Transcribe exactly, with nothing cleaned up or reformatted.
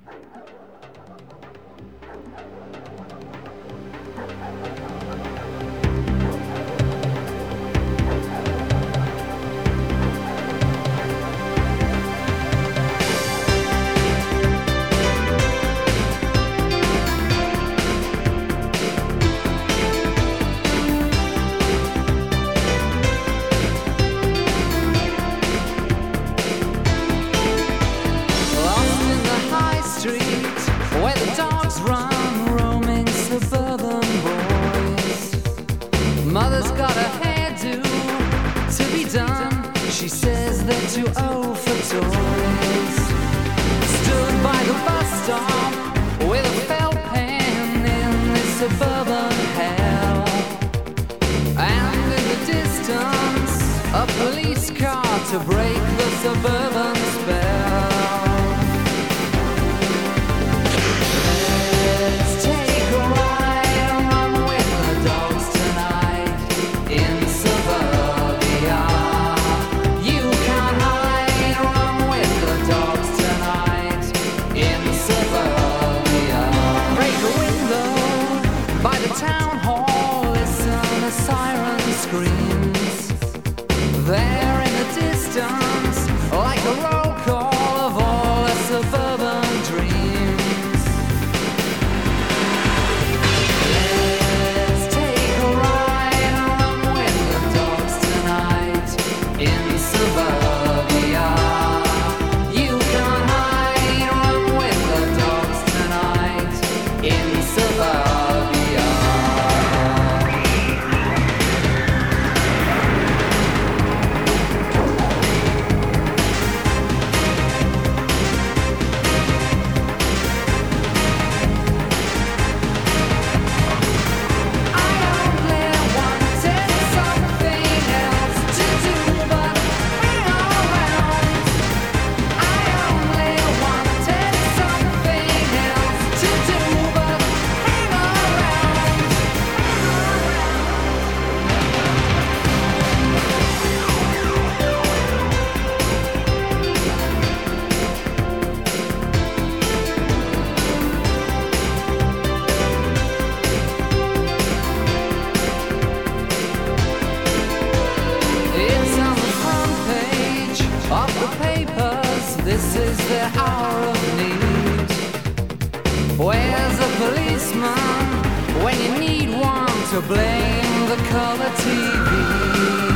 Mother's got a hairdo to be done. She says they're too old for toys. Stood by the bus stop with a felt pen in this suburban hell. And in the distance, a police car to break the suburban spell. Let's take a ride and run with the dogs tonight in suburbia. You can't hide, run with the dogs tonight in suburbia. Break a window by the town hall, listen as siren screams. There in the distance, like a roll call of all the suburban dreams. Let's take a ride and run with the dogs tonight in suburbia. You can't hide, run with the dogs tonight in suburbia. It's on the front page of the papers. This is the hour of need. Where's a policeman when you need one to blame the color T V?